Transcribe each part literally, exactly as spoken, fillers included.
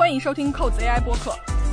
欢迎收听扣子 A I 播客。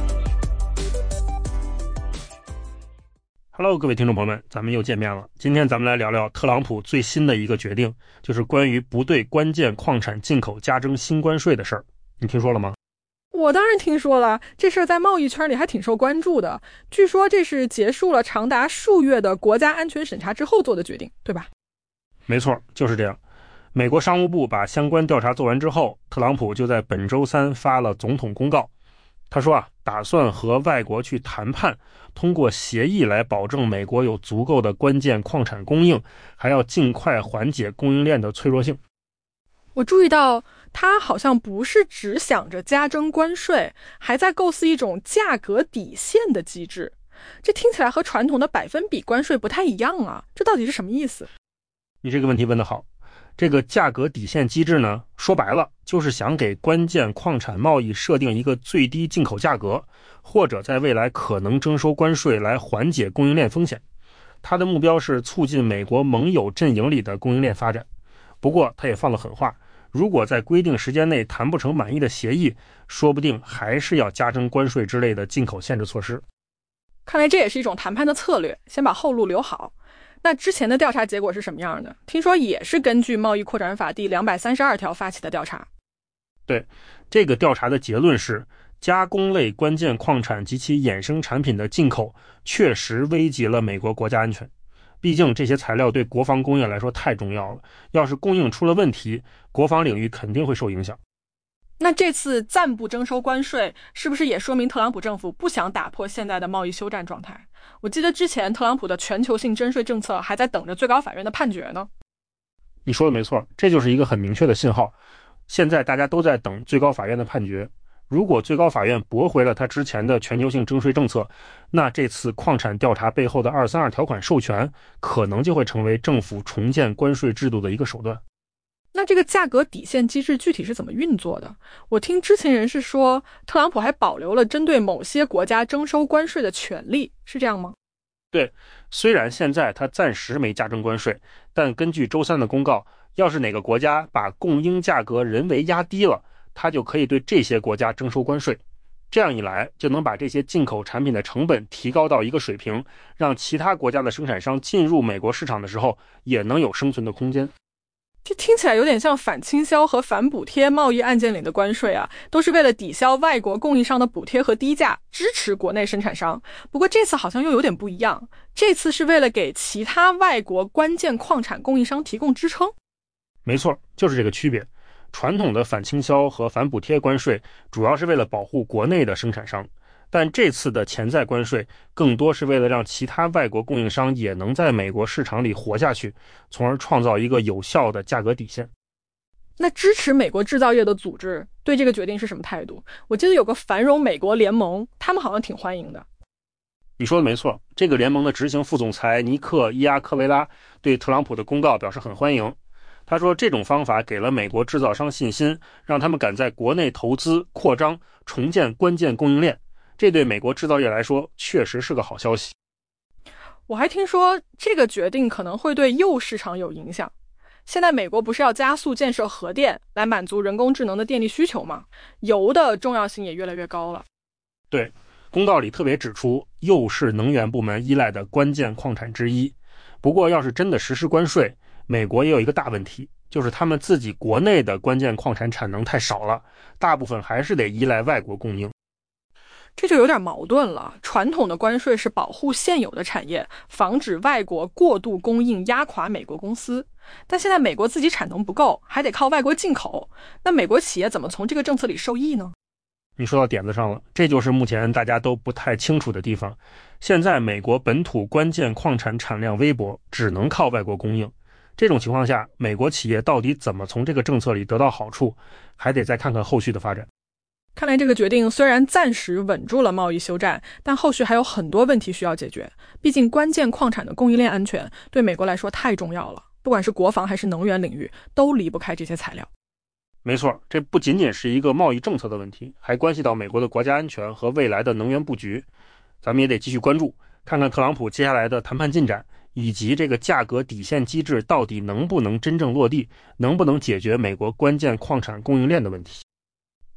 Hello， 各位听众朋友们，咱们又见面了。今天咱们来聊聊特朗普最新的一个决定，就是关于不对关键矿产进口加征新关税的事儿。你听说了吗？ 我当然听说了，这事儿在贸易圈里还挺受关注的。据说这是结束了长达数月的国家安全审查之后做的决定，对吧？ 没错，就是这样。美国商务部把相关调查做完之后，特朗普就在本周三发了总统公告。他说啊，打算和外国去谈判，通过协议来保证美国有足够的关键矿产供应，还要尽快缓解供应链的脆弱性。 我注意到他好像不是只想着加征关税，还在构思一种价格底线的机制。这听起来和传统的百分比关税不太一样啊，这到底是什么意思？ 你这个问题问得好。这个价格底线机制呢，说白了就是想给关键矿产贸易设定一个最低进口价格，或者在未来可能征收关税来缓解供应链风险。它的目标是促进美国盟友阵营里的供应链发展。不过他也放了狠话，如果在规定时间内谈不成满意的协议，说不定还是要加征关税之类的进口限制措施。 看来这也是一种谈判的策略，先把后路留好。那之前的调查结果是什么样的？听说也是根据贸易扩展法第两百三十二条发起的调查。 对，这个调查的结论是，加工类关键矿产及其衍生产品的进口确实危及了美国国家安全。毕竟这些材料对国防工业来说太重要了，要是供应出了问题，国防领域肯定会受影响。 那这次暂不征收关税，是不是也说明特朗普政府不想打破现在的贸易休战状态？我记得之前特朗普的全球性征税政策还在等着最高法院的判决呢。 你说的没错，这就是一个很明确的信号。现在大家都在等最高法院的判决。如果最高法院驳回了他之前的全球性征税政策，那这次矿产调查背后的二三二条款授权，可能就会成为政府重建关税制度的一个手段。 那这个价格底线机制具体是怎么运作的？我听知情人士说，特朗普还保留了针对某些国家征收关税的权利，是这样吗？ 对，虽然现在他暂时没加征关税，但根据周三的公告，要是哪个国家把供应价格人为压低了，他就可以对这些国家征收关税。这样一来，就能把这些进口产品的成本提高到一个水平，让其他国家的生产商进入美国市场的时候，也能有生存的空间。 这听起来有点像反倾销和反补贴贸易案件里的关税啊，都是为了抵消外国供应商的补贴和低价，支持国内生产商。不过这次好像又有点不一样，这次是为了给其他外国关键矿产供应商提供支撑。 没错，就是这个区别。传统的反倾销和反补贴关税主要是为了保护国内的生产商，但这次的潜在关税更多是为了让其他外国供应商也能在美国市场里活下去，从而创造一个有效的价格底线。 那支持美国制造业的组织对这个决定是什么态度？我记得有个繁荣美国联盟，他们好像挺欢迎的。 你说的没错，这个联盟的执行副总裁尼克·伊亚科维拉对特朗普的公告表示很欢迎。他说，这种方法给了美国制造商信心，让他们敢在国内投资、扩张、重建关键供应链。这对美国制造业来说确实是个好消息。 我还听说这个决定可能会对铀市场有影响。现在美国不是要加速建设核电来满足人工智能的电力需求吗？油的重要性也越来越高了。 对，公告里特别指出，铀是能源部门依赖的关键矿产之一。不过要是真的实施关税，美国也有一个大问题，就是他们自己国内的关键矿产产能太少了，大部分还是得依赖外国供应。 这就有点矛盾了。传统的关税是保护现有的产业，防止外国过度供应压垮美国公司。但现在美国自己产能不够，还得靠外国进口，那美国企业怎么从这个政策里受益呢？ 你说到点子上了，这就是目前大家都不太清楚的地方。现在美国本土关键矿产产量微薄，只能靠外国供应。这种情况下，美国企业到底怎么从这个政策里得到好处，还得再看看后续的发展。 看来这个决定虽然暂时稳住了贸易休战，但后续还有很多问题需要解决。毕竟关键矿产的供应链安全对美国来说太重要了，不管是国防还是能源领域，都离不开这些材料。 没错，这不仅仅是一个贸易政策的问题，还关系到美国的国家安全和未来的能源布局。咱们也得继续关注，看看特朗普接下来的谈判进展，以及这个价格底线机制到底能不能真正落地，能不能解决美国关键矿产供应链的问题。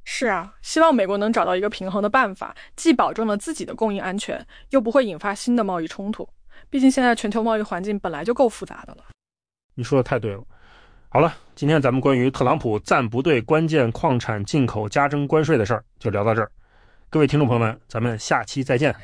是啊，希望美国能找到一个平衡的办法，既保证了自己的供应安全，又不会引发新的贸易冲突。毕竟现在全球贸易环境本来就够复杂的了。 你说的太对了。好了，今天咱们关于特朗普赞不对关键矿产进口加征关税的事儿就聊到这儿。各位听众朋友们，咱们下期再见。